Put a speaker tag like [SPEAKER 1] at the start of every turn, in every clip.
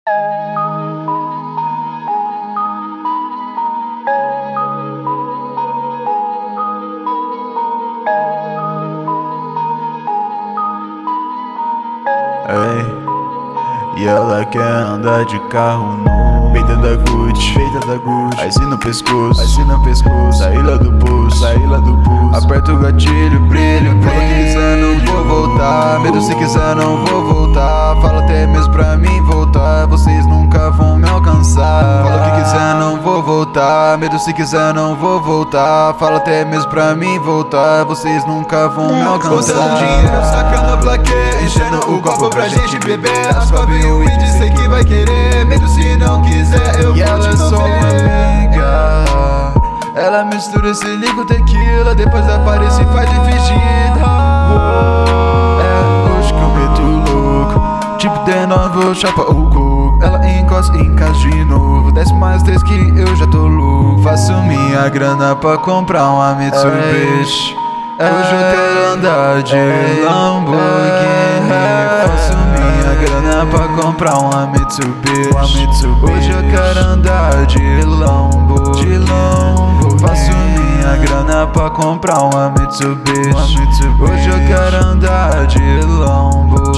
[SPEAKER 1] Ei, e ela quer andar de carro novo, peita da Gucci, ice no pescoço, saí lá do pulso, aperta o gatilho, brilho, fala que quiser, não vou voltar, medo se quiser, não vou voltar, fala até mesmo pra mim voltar, vocês nunca vão me alcançar. Fala que quiser, não vou voltar, medo se quiser, não vou voltar, fala até mesmo pra mim voltar, vocês nunca vão me alcançar.
[SPEAKER 2] Contando dinheiro, sacando a plaquê, enchendo o copo pra gente beber, as cobre o weed, sei que vai querer, medo se não quiser, eu
[SPEAKER 1] E
[SPEAKER 2] vou
[SPEAKER 1] ela
[SPEAKER 2] te
[SPEAKER 1] é só uma
[SPEAKER 2] mover.
[SPEAKER 1] amiga, ela mistura esse líquido tequila, depois aparece e faz de fingida. É hoje que eu meto louco, tipo D9 eu chapa o coco. Ela encosta em casa de novo, desce mais 3 que eu já tô louco. Faço minha grana pra comprar uma Mitsubishi, hoje eu quero andar de Lamborghini. Faço minha grana pra comprar uma Mitsubishi, hoje eu quero andar de Lambo. Faço minha grana pra comprar uma Mitsubishi, hoje eu quero andar de Lambo.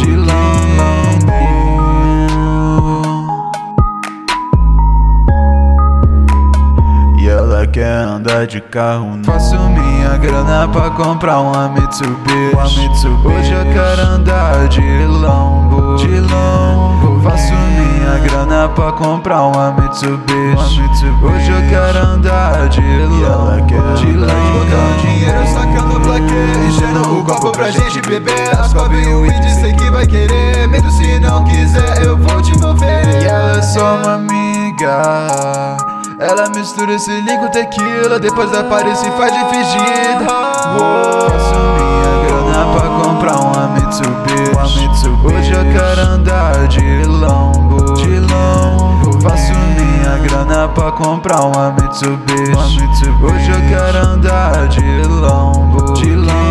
[SPEAKER 1] E ela quer andar de carro novo, faço minha grana pra comprar uma Mitsubishi, hoje eu quero andar de Lambo. Faço minha grana pra comprar uma Mitsubishi, hoje eu quero andar de Lambo.
[SPEAKER 2] Contando dinheiro, sacando a plaquê, enchendo o copo pra gente beber, as cobre o weed, sei que vai querer, medo se não quiser, eu vou te mover.
[SPEAKER 1] E ela é só uma amiga, ela mistura esse líquido tequila, depois aparece e faz de fingida. Faço minha grana pra comprar uma Mitsubishi, hoje eu quero andar de Lambo. Faço minha grana pra comprar uma Mitsubishi, hoje eu quero andar de Lambo.